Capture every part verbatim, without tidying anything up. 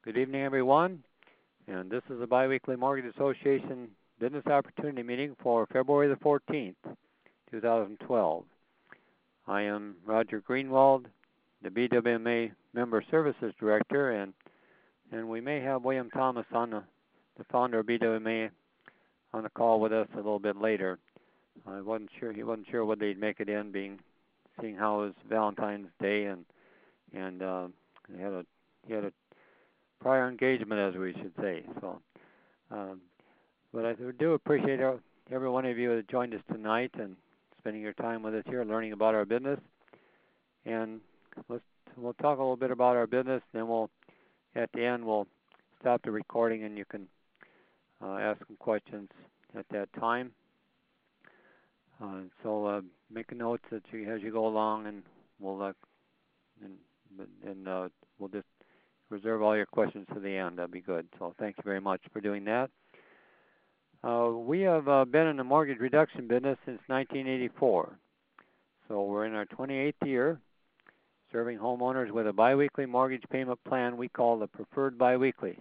Good evening, everyone. And this is the Biweekly Mortgage Association Business Opportunity Meeting for February the fourteenth, two thousand twelve. I am Roger Greenwald, the B W M A Member Services Director, and and we may have William Thomas on the, the founder of B W M A on the call with us a little bit later. I wasn't sure he wasn't sure whether he'd make it in, being seeing how it was Valentine's Day, and and uh, he had a he had a prior engagement, as we should say. So, um, but I do appreciate every one of you that joined us tonight and spending your time with us here, learning about our business. And let's we'll talk a little bit about our business. Then we'll at the end we'll stop the recording, and you can uh, ask some questions at that time. Uh, so uh, make a note that you, as you go along, and we'll uh, and, and uh, we'll just reserve all your questions to the end. That'd be good. So thank you very much for doing that. Uh, we have uh, been in the mortgage reduction business since nineteen eighty-four. So we're in our twenty-eighth year, serving homeowners with a biweekly mortgage payment plan we call the Preferred Biweekly.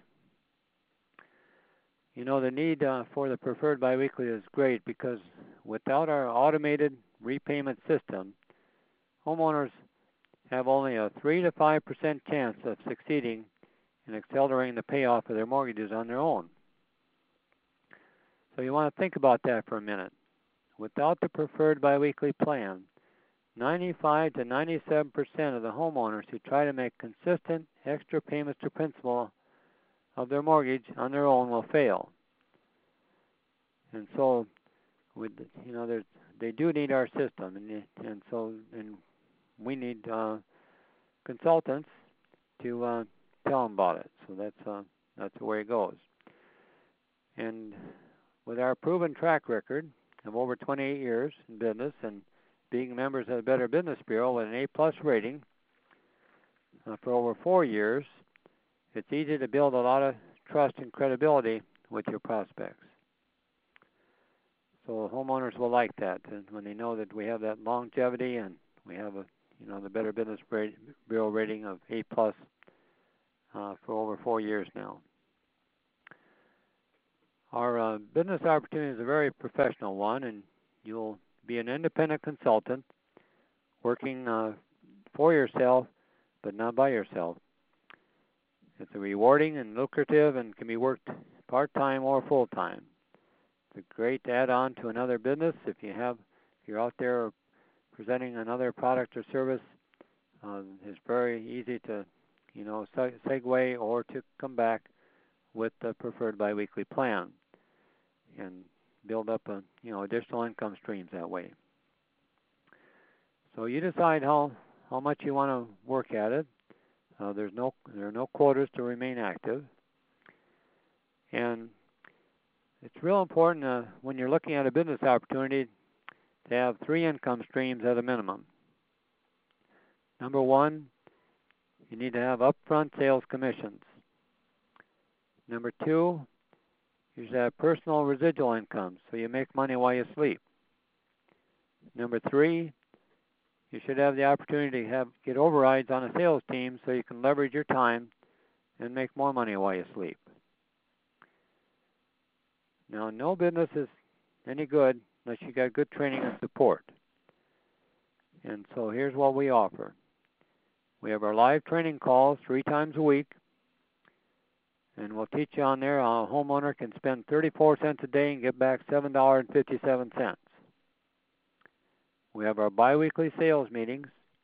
You know, the need uh, for the Preferred Biweekly is great because without our automated repayment system, homeowners have only a three to five percent chance of succeeding in accelerating the payoff of their mortgages on their own. So you want to think about that for a minute. Without the Preferred Biweekly plan, ninety-five to ninety-seven percent of the homeowners who try to make consistent extra payments to principal of their mortgage on their own will fail. And so, with you know, there's, they do need our system, and and so and we need uh, consultants to uh, tell them about it. So that's uh, that's the way it goes. And with our proven track record of over twenty-eight years in business and being members of the Better Business Bureau with an A plus rating uh, for over four years, it's easy to build a lot of trust and credibility with your prospects. So homeowners will like that, and when they know that we have that longevity and we have a you know the Better Business Bureau rating of A plus uh, for over four years now. Our uh, business opportunity is a very professional one, and you'll be an independent consultant working uh, for yourself, but not by yourself. It's a rewarding and lucrative and can be worked part-time or full-time. It's a great add-on to another business. If you have, if you're out there presenting another product or service, uh, it's very easy to, you know, segue or to come back with the Preferred Biweekly plan and build up a, you know, additional income streams that way. So you decide how how much you want to work at it. Uh, there's no there are no quotas to remain active, and it's real important uh, when you're looking at a business opportunity to have three income streams at a minimum. Number one, you need to have upfront sales commissions. Number two, you should have personal residual income, so you make money while you sleep. Number three, you should have the opportunity to have get overrides on a sales team so you can leverage your time and make more money while you sleep. Now, no business is any good unless you got good training and support. And so here's what we offer. We have our live training calls three times a week, and we'll teach you on there how a homeowner can spend thirty-four cents a day and get back seven dollars and fifty-seven cents. We have our biweekly sales meetings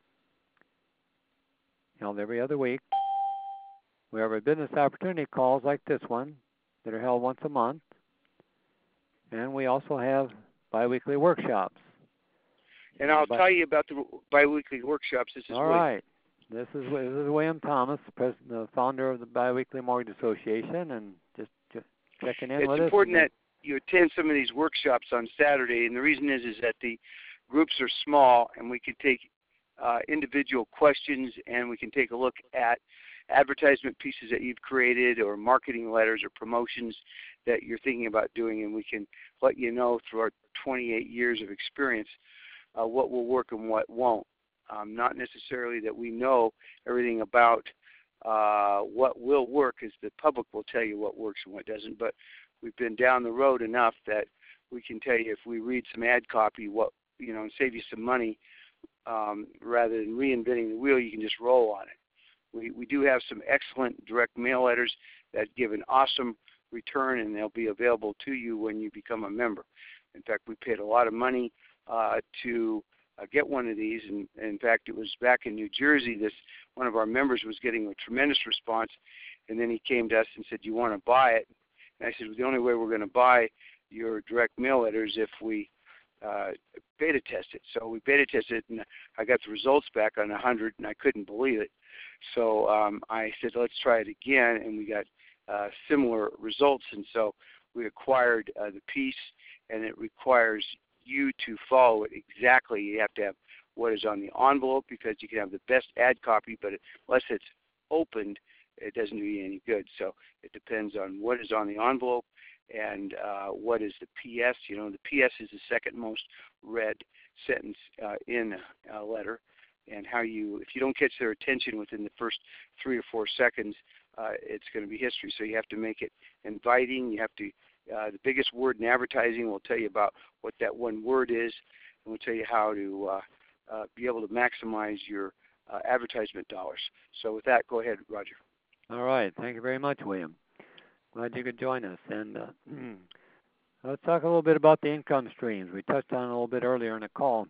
held every other week. We have our business opportunity calls like this one that are held once a month. And we also have biweekly workshops. And I'll Bi- tell you about the biweekly workshops. This is All William. right. This is, this is William Thomas, the, president, the founder of the Biweekly Mortgage Association, and just, just checking in it's with us. It's important that you attend some of these workshops on Saturday, and the reason is is that the groups are small, and we can take uh, individual questions, and we can take a look at advertisement pieces that you've created or marketing letters or promotions that you're thinking about doing, and we can let you know through our twenty-eight years of experience uh, what will work and what won't. Um, not necessarily that we know everything about uh, what will work is the public will tell you what works and what doesn't. But we've been down the road enough that we can tell you if we read some ad copy, what you know, and save you some money um, rather than reinventing the wheel. You can just roll on it. We we do have some excellent direct mail letters that give an awesome return, and they'll be available to you when you become a member. In fact, we paid a lot of money uh, to uh, get one of these, and, and in fact, it was back in New Jersey. This one of our members was getting a tremendous response, and then he came to us and said, "You want to buy it?" And I said, "Well, the only way we're going to buy your direct mail letters if we uh, beta test it." So we beta tested it, and I got the results back on one hundred, and I couldn't believe it. So um, I said, "Let's try it again," and we got uh, similar results. And so we acquired uh, the piece, and it requires you to follow it exactly. You have to have what is on the envelope, because you can have the best ad copy, but unless it's opened, it doesn't do you any good. So it depends on what is on the envelope and uh, what is the P S. You know, the P S is the second most read sentence uh, in a letter, and how you, if you don't catch their attention within the first three or four seconds, uh, it's going to be history. So you have to make it inviting. You have to, uh, the biggest word in advertising will tell you about what that one word is, and we'll tell you how to uh, uh, be able to maximize your uh, advertisement dollars. So with that, go ahead, Roger. All right. Thank you very much, William. Glad you could join us. And uh, let's talk a little bit about the income streams. We touched on it a little bit earlier in the call.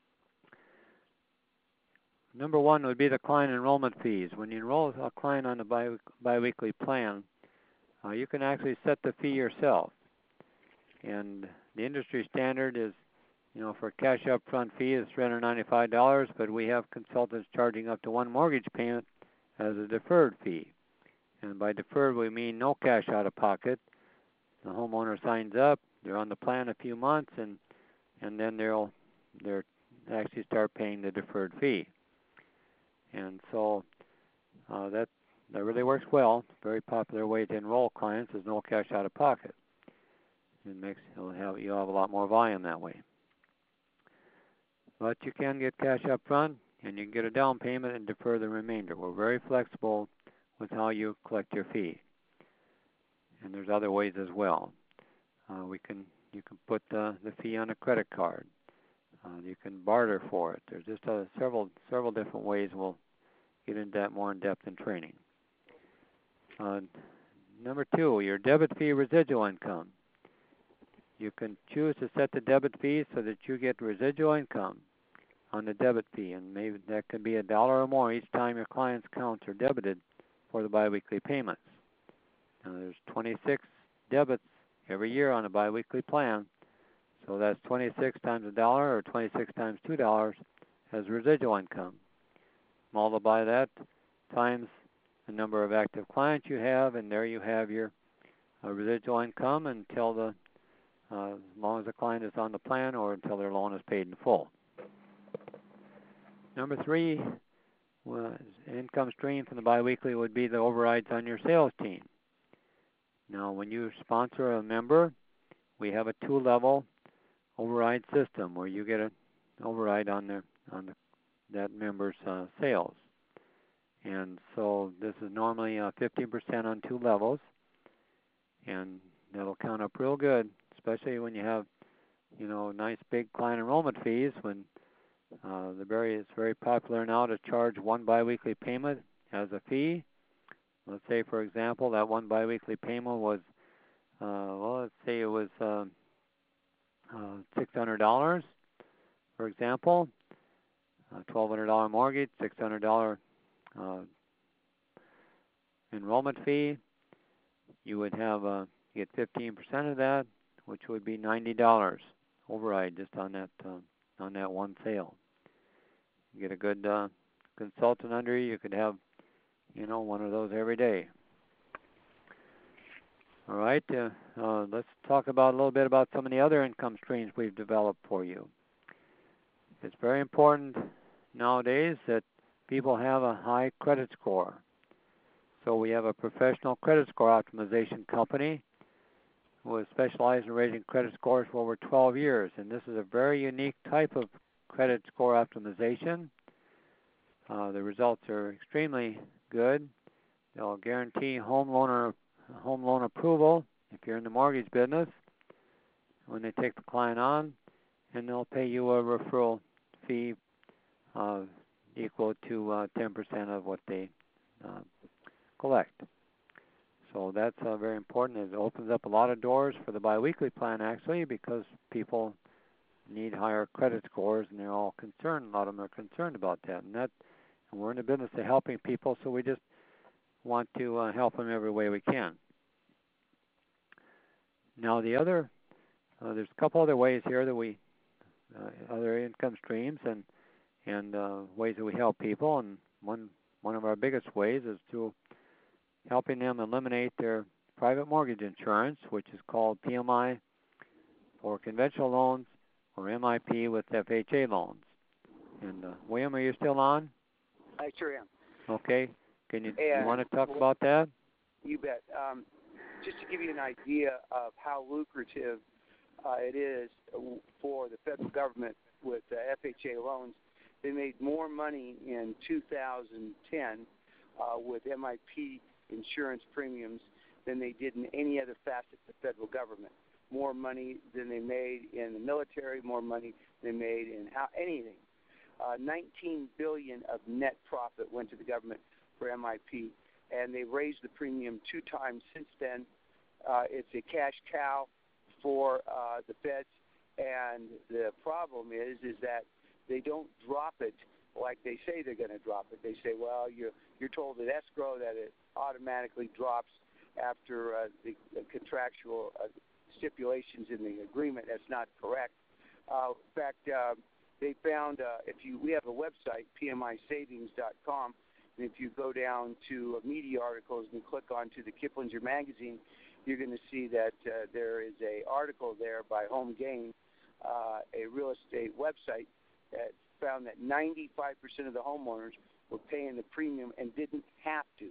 Number one would be the client enrollment fees. When you enroll a client on a bi biweekly plan, uh, you can actually set the fee yourself. And the industry standard is, you know, for a cash upfront fee is three hundred ninety-five dollars, but we have consultants charging up to one mortgage payment as a deferred fee. And by deferred, we mean no cash out of pocket. The homeowner signs up, they're on the plan a few months, and and then they'll they're actually start paying the deferred fee. And so uh, that that really works well. Very popular way to enroll clients is no cash out of pocket. It makes you'll have you'll have a lot more volume that way. But you can get cash up front, and you can get a down payment and defer the remainder. We're very flexible with how you collect your fee. And there's other ways as well. Uh, we can you can put the, the fee on a credit card. Uh, you can barter for it. There's just uh, several several different ways. We'll get into that more in depth in training. Uh, number two, your debit fee residual income. You can choose to set the debit fee so that you get residual income on the debit fee, and maybe that could be a dollar or more each time your client's accounts are debited for the biweekly payments. Now, there's twenty-six debits every year on a biweekly plan, so that's twenty-six times a dollar, or twenty-six times two dollars as residual income. Multiply that times the number of active clients you have, and there you have your uh, residual income until the uh, as long as the client is on the plan or until their loan is paid in full. Number three, well, income stream from the biweekly would be the overrides on your sales team. Now, when you sponsor a member, we have a two-level override system where you get an override on their on the, that member's uh, sales. And so this is normally uh, fifteen percent on two levels, and that'll count up real good, especially when you have, you know, nice big client enrollment fees. When uh, the very it's very popular now to charge one biweekly payment as a fee. Let's say, for example, that one biweekly payment was, uh, well, let's say it was uh, uh, six hundred dollars, for example, a twelve hundred dollar mortgage, six hundred dollar uh, enrollment fee. You would have uh, get fifteen percent of that, which would be ninety dollars override just on that uh, on that one sale. You get a good uh, consultant under you. You could have, you know, one of those every day. All right, uh, uh, let's talk about a little bit about some of the other income streams we've developed for you. It's very important nowadays that people have a high credit score. So we have a professional credit score optimization company who has specialized in raising credit scores for over twelve years. And this is a very unique type of credit score optimization. Uh, the results are extremely good. they'll guarantee home loaner home loan approval if you're in the mortgage business when they take the client on, and they'll pay you a referral fee uh, equal to uh, ten percent of what they uh, collect. So that's uh, very important. It opens up a lot of doors for the biweekly plan, actually, because people need higher credit scores, and they're all concerned. A lot of them are concerned about that. And that, and we're in the business of helping people, so we just want to uh, help them every way we can. Now, the other, uh, there's a couple other ways here that we, uh, other income streams and and uh, ways that we help people. And one one of our biggest ways is to helping them eliminate their private mortgage insurance, which is called P M I for conventional loans, or M I P with F H A loans. And uh, William, are you still on? I sure am. Okay. Can you, And you want to talk about that? You bet. Um, just to give you an idea of how lucrative uh, it is for the federal government with uh, F H A loans, they made more money in two thousand ten uh, with M I P insurance premiums than they did in any other facet of the federal government. More money than they made in the military, more money than they made in how, anything. Uh, nineteen billion dollars of net profit went to the government for M I P, and they raised the premium two times since then. Uh, it's a cash cow for uh, the feds, and the problem is is that they don't drop it like they say they're going to drop it. They say, well, you're, you're told at escrow that it automatically drops after uh, the, the contractual uh, stipulations in the agreement. That's not correct. Uh, in fact, uh, they found, uh, if you, we have a website, P M I savings dot com, and if you go down to uh, media articles and click onto the Kiplinger magazine, you're going to see that uh, there is a article there by Home Gain, uh, a real estate website, that found that ninety-five percent of the homeowners were paying the premium and didn't have to.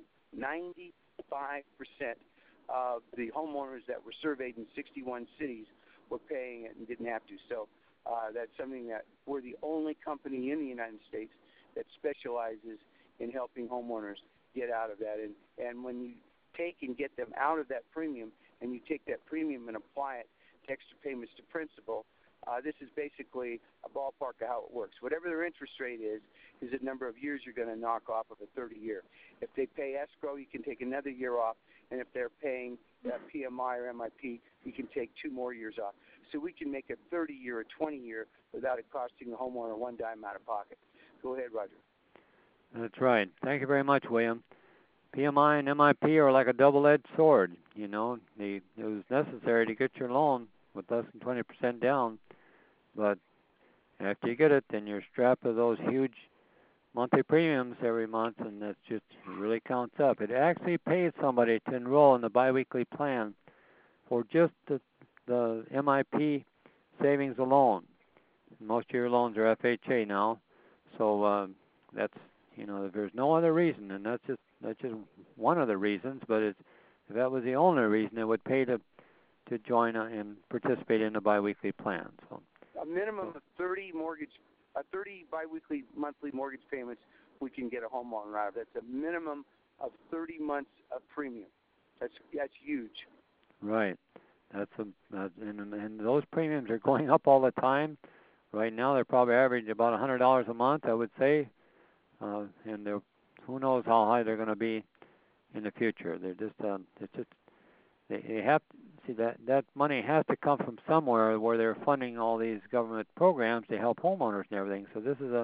ninety-five percent of the homeowners that were surveyed in sixty-one cities were paying it and didn't have to. So uh, that's something that we're the only company in the United States that specializes in helping homeowners get out of that. And, and when you take and get them out of that premium, and you take that premium and apply it to extra payments to principal, Uh, this is basically a ballpark of how it works. Whatever their interest rate is, is the number of years you're going to knock off of a thirty-year. If they pay escrow, you can take another year off, and if they're paying uh, P M I or M I P, you can take two more years off. So we can make a thirty-year or twenty-year without it costing the homeowner one dime out of pocket. Go ahead, Roger. That's right. Thank you very much, William. P M I and M I P are like a double-edged sword. You know, they, it was necessary to get your loan with less than twenty percent down. But after you get it, then you're strapped with those huge monthly premiums every month, and that just really counts up. It actually pays somebody to enroll in the biweekly plan for just the, the M I P savings alone. Most of your loans are F H A now, so um, that's, you know, there's no other reason, and that's just that's just one of the reasons. But it's, if that was the only reason, it would pay to to join and participate in the biweekly plan. So. A minimum of thirty mortgage, uh, thirty biweekly monthly mortgage payments, we can get a home loan out of. That's a minimum of thirty months of premium. That's that's huge. Right. That's a uh, and, and those premiums are going up all the time. Right now, they're probably averaging about a hundred dollars a month, I would say, uh, and they're, who knows how high they're going to be in the future. They're just uh, it's just they, they have. See, that, that money has to come from somewhere where they're funding all these government programs to help homeowners and everything. So this is a,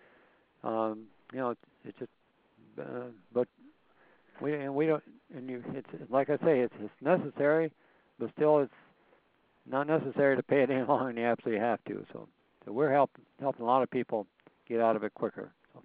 um, you know, it's, it's just, uh, but we and we don't, and you, it's like I say, it's, it's necessary, but still it's not necessary to pay it any longer than you absolutely have to. So, so we're helping helping a lot of people get out of it quicker. So,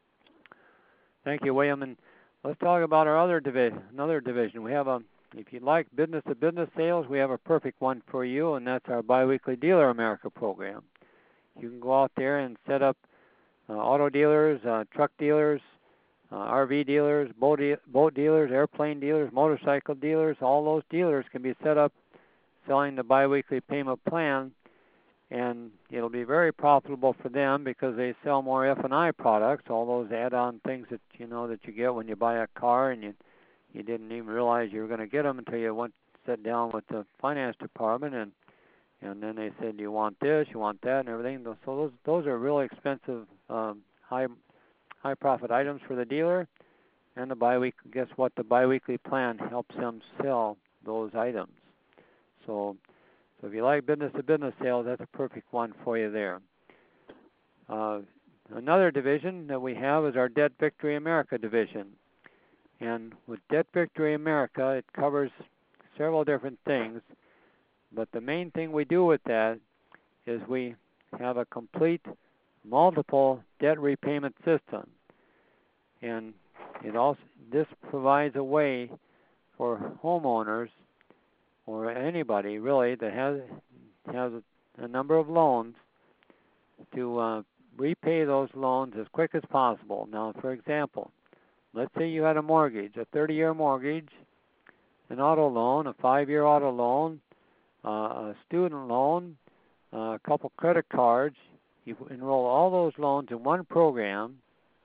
thank you, William, and let's talk about our other division. Another division. We have a. If you like business-to-business sales, we have a perfect one for you, and that's our biweekly Dealer America program. You can go out there and set up uh, auto dealers, uh, truck dealers, uh, R V dealers, boat, de- boat dealers, airplane dealers, motorcycle dealers. All those dealers can be set up selling the biweekly payment plan, and it'll be very profitable for them because they sell more F and I products, all those add-on things that you know that you get when you buy a car, and you you didn't even realize you were going to get them until you went sat down with the finance department, and and then they said, you want this, you want that, and everything. So those those are really expensive, um, high high profit items for the dealer. And the bi-week, guess what? The biweekly plan helps them sell those items. So, so if you like business-to-business sales, that's a perfect one for you there. Uh, another division that we have is our Debt Victory America division. And with Debt Victory America, it covers several different things. But the main thing we do with that is we have a complete multiple debt repayment system. And it also this provides a way for homeowners or anybody really that has has a, a number of loans to uh, repay those loans as quick as possible. Now, for example, let's say you had a mortgage, a thirty-year mortgage, an auto loan, a five-year auto loan, uh, a student loan, uh, a couple credit cards. You enroll all those loans in one program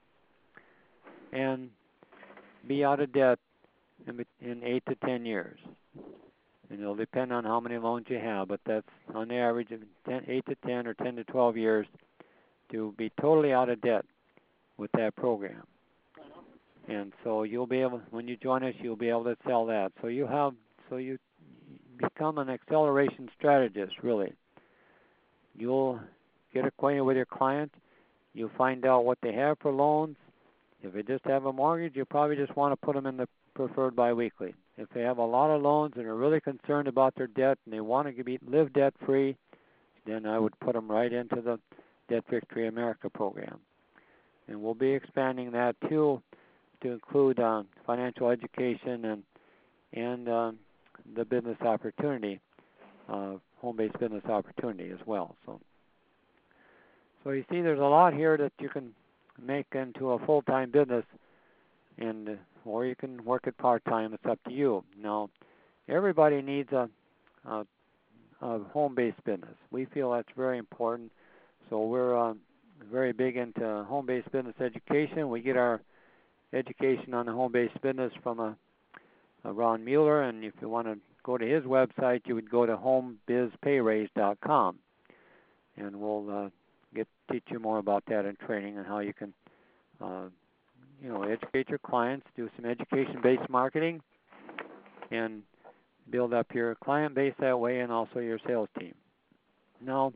and be out of debt in, in eight to ten years. And it'll depend on how many loans you have, but that's on the average of ten, eight to ten or ten to twelve years to be totally out of debt with that program. And so you'll be able, when you join us, you'll be able to sell that. So you have, so you become an acceleration strategist, really. You'll get acquainted with your client. You'll find out what they have for loans. If they just have a mortgage, you probably just want to put them in the preferred biweekly. If they have a lot of loans and are really concerned about their debt and they want to be, live debt-free, then I would put them right into the Debt Victory America program. And we'll be expanding that too to include uh, financial education and and uh, the business opportunity, uh, home-based business opportunity as well. So, so you see, there's a lot here that you can make into a full-time business, and uh, or you can work it part-time. It's up to you. Now, everybody needs a, a, a home-based business. We feel that's very important. So we're uh, very big into home-based business education. We get our education on the home-based business from a, a Ron Mueller, and if you want to go to his website, you would go to home biz pay raise dot com, and we'll uh, get teach you more about that in training and how you can, uh, you know, educate your clients, do some education-based marketing, and build up your client base that way, and also your sales team. Now,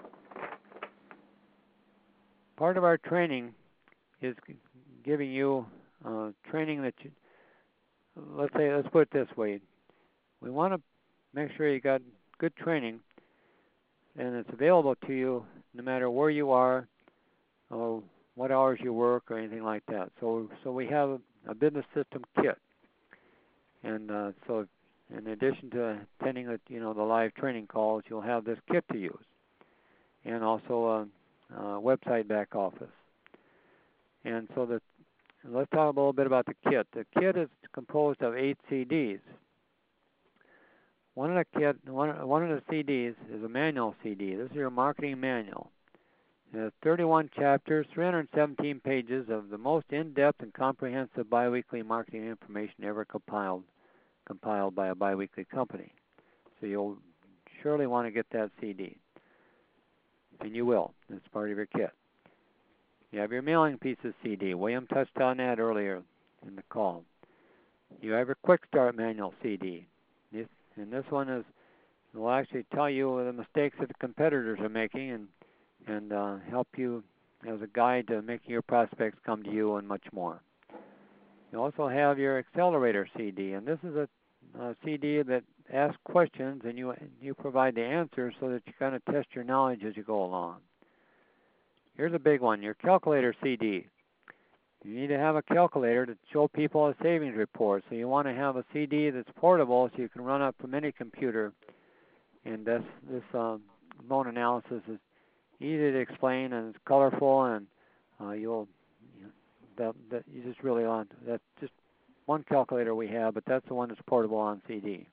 part of our training is giving you uh, training that you, let's say, let's put it this way. We want to make sure you got good training and it's available to you no matter where you are or what hours you work or anything like that. So so we have a business system kit. And uh, so in addition to attending the, you know, the live training calls, you'll have this kit to use. And also a, a website back office. And so the let's talk a little bit about the kit. The kit is composed of eight C Ds. One of the kit, one, one of the C Ds is a manual C D. This is your marketing manual. It has thirty-one chapters, three hundred seventeen pages of the most in-depth and comprehensive biweekly marketing information ever compiled, compiled by a biweekly company. So you'll surely want to get that C D, and you will. It's part of your kit. You have your mailing pieces C D. William touched on that earlier in the call. You have your Quick Start Manual C D. This, and this one is will actually tell you the mistakes that the competitors are making and and uh, help you as a guide to making your prospects come to you and much more. You also have your Accelerator C D, and this is a, a C D that asks questions and you you provide the answers so that you kind of test your knowledge as you go along. Here's a big one, your Calculator C D. You need to have a calculator to show people a savings report. So you want to have a C D that's portable so you can run up from any computer. And this, this um, loan analysis is easy to explain and it's colorful, and uh, you'll you know, that, that you just really want that's just one calculator we have, but that's the one that's portable on C D.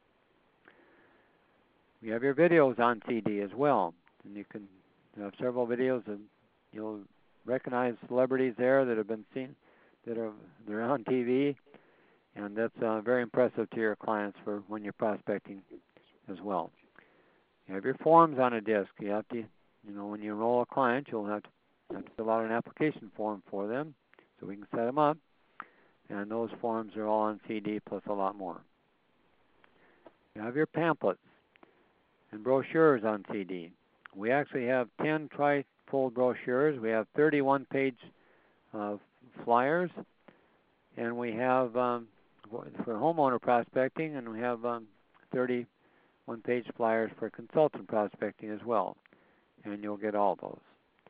We have your videos on C D as well, and you can have several videos, and you'll recognize celebrities there that have been seen, that are they're on T V, and that's uh, very impressive to your clients for when you're prospecting as well. You have your forms on a disc. You have to, you know, when you enroll a client, you'll have to, have to fill out an application form for them so we can set them up. And those forms are all on C D plus a lot more. You have your pamphlets and brochures on C D. We actually have ten tri-fold brochures. We have thirty-one page uh, flyers, and we have um, for homeowner prospecting, and we have um, thirty-one page flyers for consultant prospecting as well, and you'll get all those.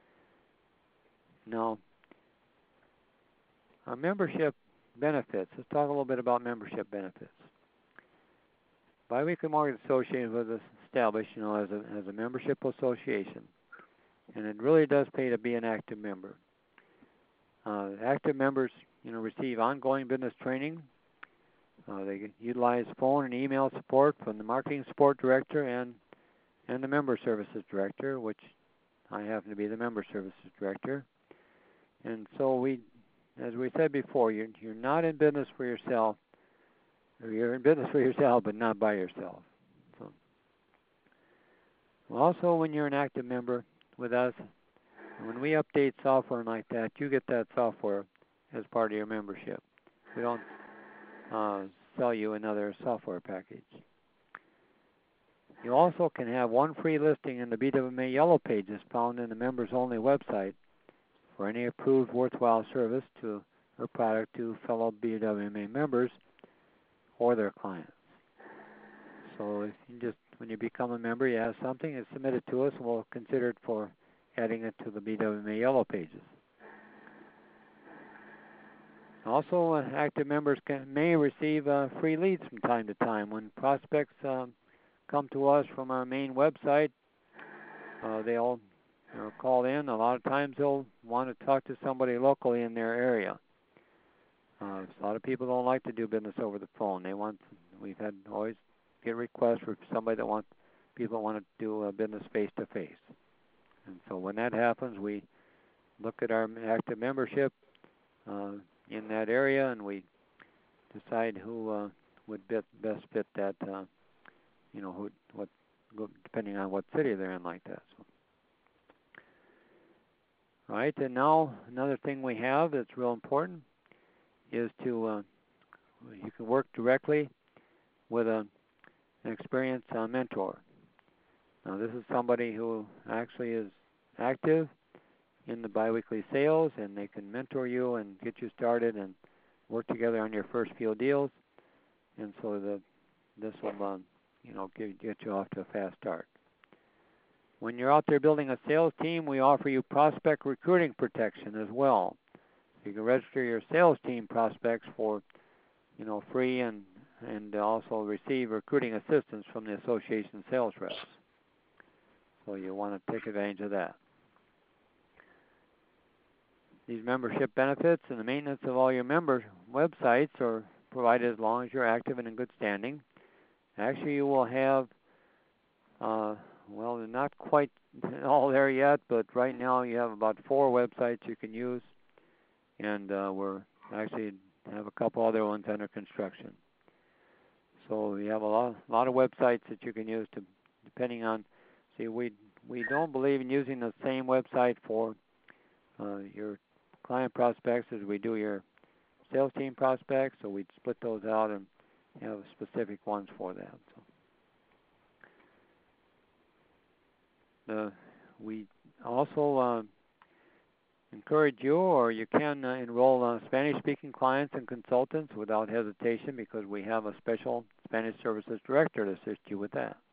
Now, our membership benefits. Let's talk a little bit about membership benefits. Biweekly Mortgage Association was established, you know, as a as a membership association, and it really does pay to be an active member. Uh, active members, you know, receive ongoing business training. Uh, they utilize phone and email support from the marketing support director and and the member services director, which I happen to be the member services director. And so we, as we said before, you're you're not in business for yourself. Or you're in business for yourself, but not by yourself. So, well, also, when you're an active member with us, when we update software like that, you get that software as part of your membership. We don't uh, sell you another software package. You also can have one free listing in the B W M A Yellow Pages found in the members-only website for any approved worthwhile service to or product to fellow B W M A members or their clients. So if you just, when you become a member, you have something, it's submitted to us, and we'll consider it for adding it to the B W M A Yellow Pages. Also, uh, active members can, may receive uh, free leads from time to time. When prospects um, come to us from our main website, uh, they'll you know, call in. A lot of times they'll want to talk to somebody locally in their area. Uh, a lot of people don't like to do business over the phone. They want, we've had always get requests for somebody that wants, people that want to do uh, business face to face. And so when that happens, we look at our active membership uh, in that area, and we decide who uh, would bit, best fit that, uh, you know, who, what, depending on what city they're in like that. So. All right, and now another thing we have that's real important is to, uh, you can work directly with a, an experienced uh, mentor. Now this is somebody who actually is active in the biweekly sales, and they can mentor you and get you started and work together on your first few deals. And so the, this will, um, you know, get, get you off to a fast start. When you're out there building a sales team, we offer you prospect recruiting protection as well. You can register your sales team prospects for, you know, free, and and also receive recruiting assistance from the association sales reps. So you want to take advantage of that. These membership benefits and the maintenance of all your member websites are provided as long as you're active and in good standing. Actually, you will have, uh, well, they're not quite all there yet, but right now you have about four websites you can use. And uh, we're actually have a couple other ones under construction. So we have a lot, a lot of websites that you can use to, depending on. See, we we don't believe in using the same website for uh, your client prospects as we do your sales team prospects. So we split those out and have specific ones for that. So the we also. Uh, encourage you, or you can uh, enroll uh, Spanish-speaking clients and consultants without hesitation, because we have a special Spanish services director to assist you with that.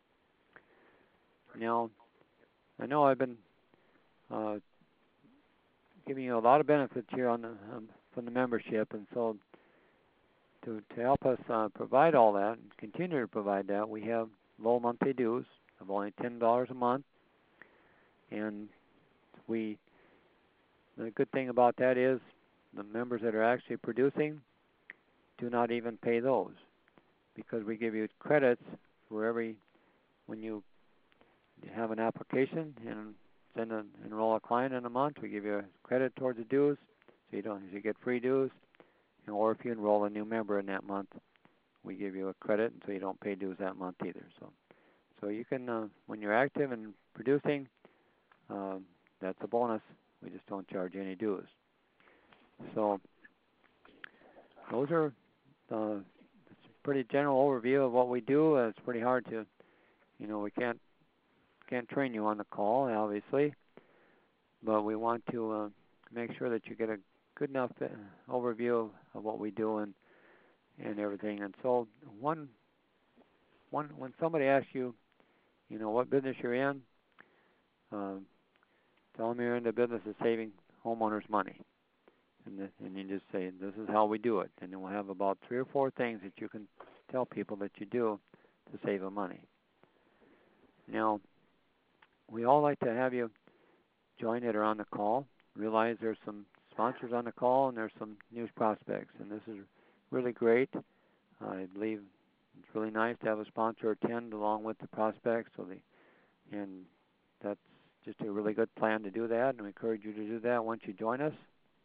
Now, I know I've been uh, giving you a lot of benefits here on the, um, from the membership, and so to, to help us uh, provide all that and continue to provide that, we have low monthly dues of only ten dollars a month, and we the good thing about that is the members that are actually producing do not even pay those, because we give you credits for every, when you have an application and send a, enroll a client in a month, we give you a credit towards the dues, so you don't, you get free dues. or if you enroll a new member in that month, we give you a credit, and so you don't pay dues that month either. So, so you can, uh, when you're active and producing, um, that's a bonus. We just don't charge any dues. So, those are uh, it's a pretty general overview of what we do. Uh, it's pretty hard to, you know, we can't can't train you on the call, obviously, but we want to uh, make sure that you get a good enough uh, overview of, of what we do and and everything. And so, one one when somebody asks you, you know, what business you're in, um, tell them you're in the business of saving homeowners money. And, the, and you just say, this is how we do it. And then we'll have about three or four things that you can tell people that you do to save them money. Now, we all like to have you join it or on the call. Realize there's some sponsors on the call and there's some news prospects. And this is really great. Uh, I believe it's really nice to have a sponsor attend along with the prospects. So the, and that's just a really good plan to do that. And we encourage you to do that once you join us.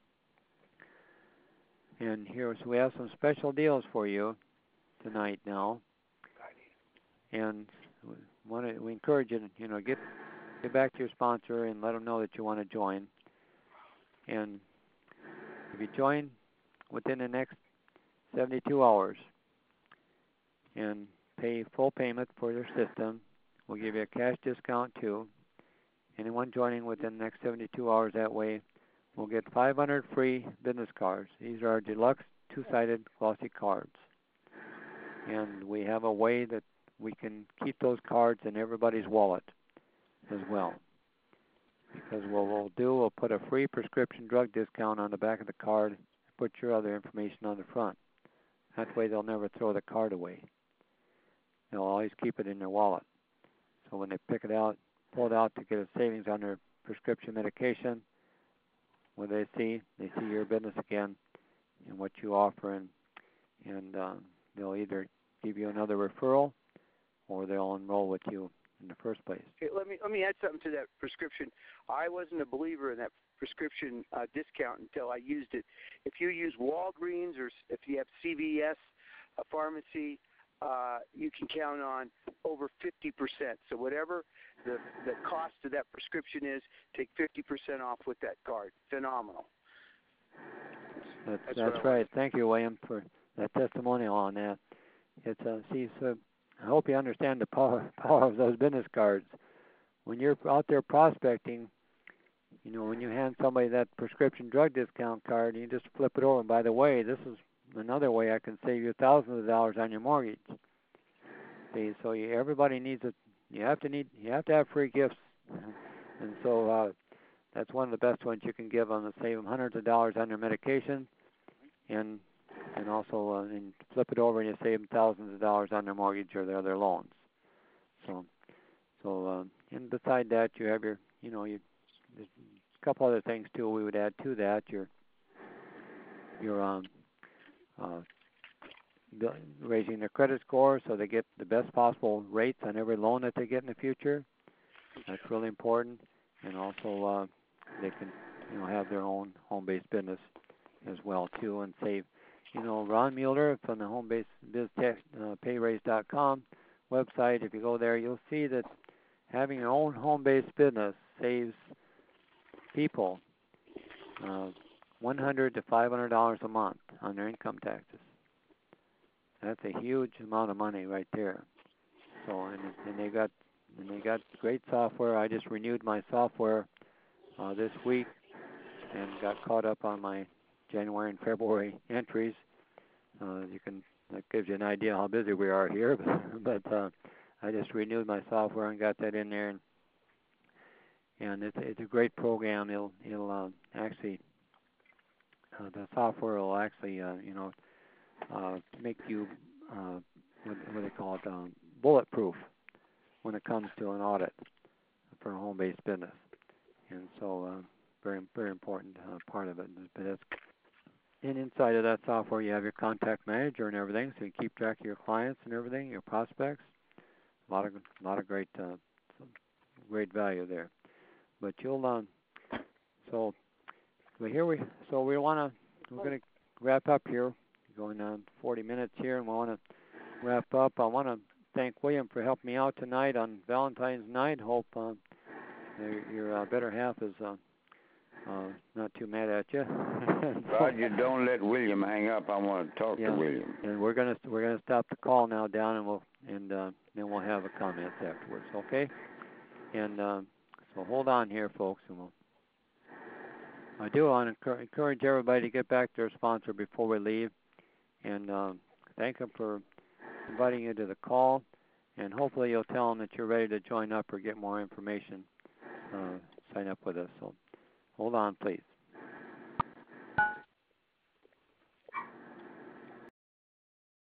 And here, so we have some special deals for you tonight now. And we, want to, we encourage you to, you know, get get back to your sponsor and let them know that you want to join. And if you join within the next seventy-two hours and pay full payment for your system, we'll give you a cash discount too. Anyone joining within the next seventy-two hours that way will get five hundred free business cards. These are our deluxe two-sided glossy cards. And we have a way that we can keep those cards in everybody's wallet as well. Because what we'll do, we'll put a free prescription drug discount on the back of the card and put your other information on the front. That way they'll never throw the card away. They'll always keep it in their wallet. So when they pick it out, pull it out to get a savings on their prescription medication, when they see, they see your business again and what you offer, and, and um, they'll either give you another referral or they'll enroll with you in the first place. Okay, let me let me add something to that prescription. I wasn't a believer in that prescription uh, discount until I used it. If you use Walgreens or if you have C V S, a pharmacy, uh, you can count on over fifty percent. So whatever the, the cost of that prescription is, take fifty percent off with that card. Phenomenal. That's, that's that's right. Thank you, William, for that testimonial on that. It's uh, see, so I hope you understand the power, power of those business cards. When you're out there prospecting, you know, when you hand somebody that prescription drug discount card, you just flip it over. And by the way, this is another way I can save you thousands of dollars on your mortgage. See, so you, everybody needs it. You have to need. You have to have free gifts, and so uh, that's one of the best ones you can give them to save them hundreds of dollars on their medication, and and also uh, and flip it over and you save them thousands of dollars on their mortgage or their other loans. So, so uh, and beside that, you have your, you know, you. There's a couple other things too. We would add to that your your um. Uh, raising their credit score so they get the best possible rates on every loan that they get in the future. That's really important. And also uh, they can, you know, have their own home-based business as well too, and save. You know, Ron Mueller from the Home-Based Biz Tech, uh, pay raise dot com website, if you go there, you'll see that having your own home-based business saves people uh, one hundred to five hundred dollars a month on their income taxes. That's a huge amount of money right there. So, and, and they got and they got great software. I just renewed my software uh, this week and got caught up on my January and February entries. Uh, you can that gives you an idea how busy we are here. But, but uh, I just renewed my software and got that in there, and and it's it's a great program. It'll it'll uh, actually uh, the software will actually uh, you know. Uh, make you, uh, what, what do they call it, um, bulletproof when it comes to an audit for a home-based business. And so, uh, very, very important uh, part of it. But that's, and inside of that software, you have your contact manager and everything, so you keep track of your clients and everything, your prospects. A lot of, a lot of great, uh, great value there. But you'll, um, so, but here we, so we want to, we're going to. wrap up here. Going on forty minutes here, and we want to wrap up. I want to thank William for helping me out tonight on Valentine's night. Hope uh, your, your uh, better half is uh, uh, not too mad at you. Roger, don't let William hang up. I want to talk yeah, to William. And we're gonna we're gonna stop the call now down, and we'll and uh, then we'll have a comments afterwards. Okay? And uh, so hold on here, folks, and we'll. I do want to encourage everybody to get back to their sponsor before we leave, and uh, thank them for inviting you to the call, and hopefully you'll tell them that you're ready to join up or get more information. Uh, sign up with us. So hold on, please.